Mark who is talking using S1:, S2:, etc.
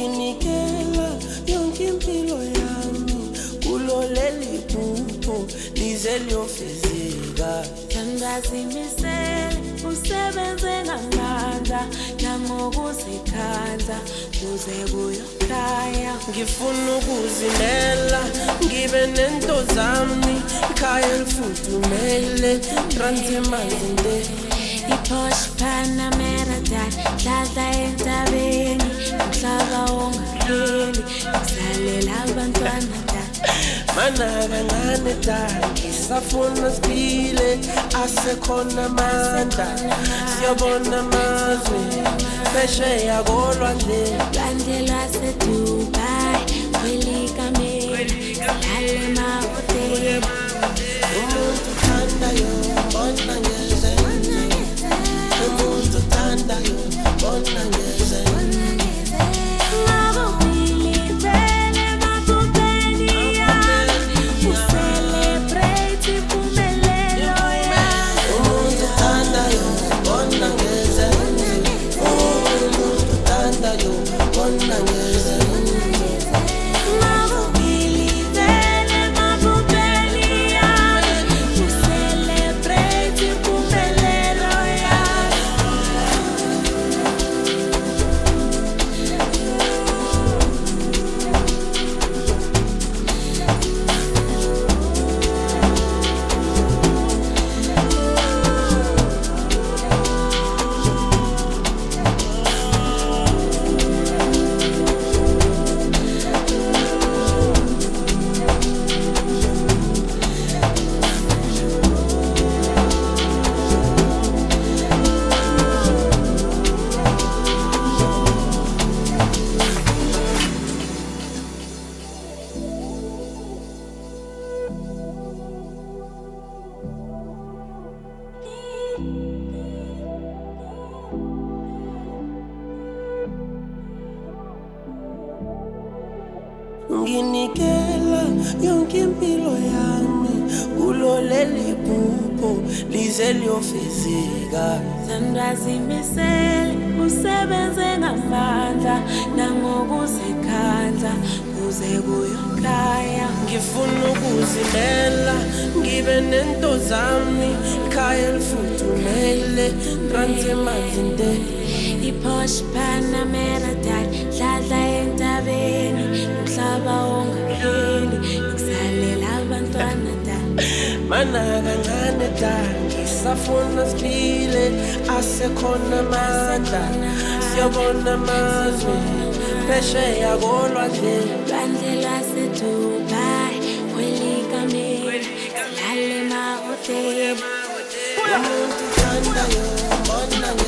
S1: nginikela yonke impilo yami kulo leli phupho lize liyofezeka.
S2: Ngizimisele usebenze ngamandla nangokuzikhandla kuze kuyokhanya.
S1: Ngifuna ukuzimela ngibe nento zami, ikhaya elifudumele Transmazinde.
S2: I-Porsche Panamera dladla entabeni, umhlaba ongapheli ngisalela abantwana
S1: Mana kancane ngisafuna siphile, asekhona amandla siyabona amazwe phesheya kolwandle.
S2: Lwandle lwaseDubai kwelikameli silale emahhotela.
S1: Umuntu othandayo mbona ngezenye, umuntu othandayo mbona ngezenye. Nginikela yonke impilo yami kulo leli phupho lize liyofezeka.
S2: Ngizimisele usebenze ngamandla nangokuzikhandla kuze kuyokhanya.
S1: Ngifuna ukuzimela ngibe nento zami, ikhaya elifudumele Transmazinde.
S2: I-Porsche Panamera dladla entabeni, umhlaba ongapheli ngisalela abantwana
S1: Mana kancane ngisafuna siphile, asekhona amandla siyabona amazwe phesheya kolwandle.
S2: Lwandle lwaseDubai kwelikameli silale emahhotela.
S1: Umuntu othandayo mbona